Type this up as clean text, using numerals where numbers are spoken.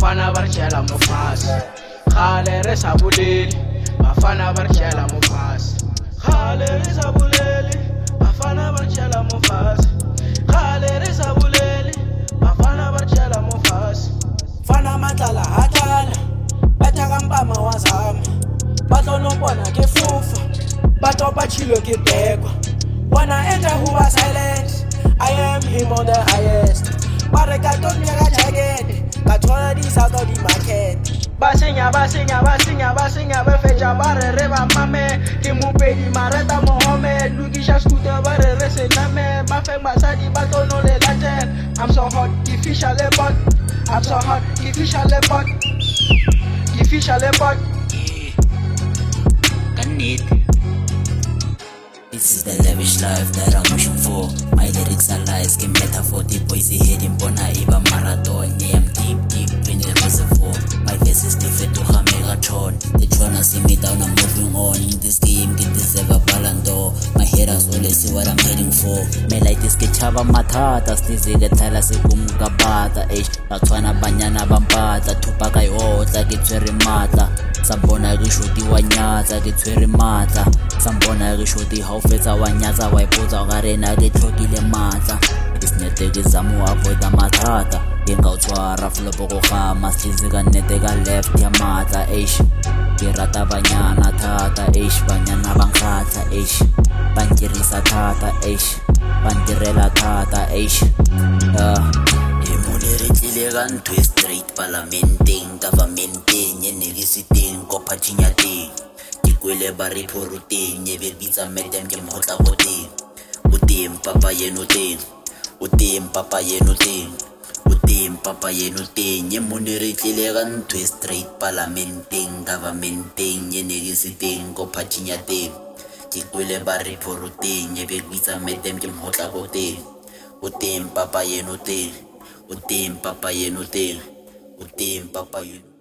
bafana ba re tšhela mo fase kgale re sa bolele bafana ba re tšhela mo fase kgale re sa bolele bafana ba re tšhela mo fase kgale re sa bolele bafana ba re tšhela mo fase fana matlala ha tlala ba thaka mpama wa zama ba tlo no bona ke fufa ba topa chilo ke bekwa wanna enter who was silent I am him on the highest Mare ka don't nyaka jagged ka thola di sa go di market ba senya ba fetša ba re ba mame ke mopedi mareta Mohammed lukisha scooter ba re se name ba fe basadi ba tlo no le laten I'm so hot the fish a le pot I'm so hot the fish a le pot the fish a le pot This is the lavish life that I'm wishing for. My lyrics are lies, game better for the boys heading bona iba marathon. Yeah, I'm deep in the reservoir. My face is different to a megaton. They tryna see me down, I'm moving on. In this game, get deserve a Ballon d'Or. My haters always see what I'm heading for. Me like this ke chava matata, stizi ke thala se kumgabata. Batwana banyana bampata, tupaga yotla ke tswere matla. Sambona ke shoti wa nyatsa ke tswere matla. Sambona ke shoti ha fetsa wa nyatsa wa ipotsa ga rena ke tlhokile matla isnete ke zamu avoid mathata ke nga o tshwara flopo go gama stizi ka nnete ka left ya matla ke rata banyana thata banyana ba nkgatla bandirisa thata bandirela thata Monere tlile ka ntho e straight parlamenteng governmenteng universiteng kophathing ya teng Kwele ba re phoroteng ye be bitsa medem ke motla boteng o teng papa yeno teng o teng papa yeno teng o teng papa yeno teng ye monere tlile ka ntho straight parlamenteng governmenteng ye universiteng kophathing ya teng ke kwele ba re phoroteng ye be bitsa medem ke motla boteng o teng papa yeno teng o teng papa yeno teng o teng papa yeno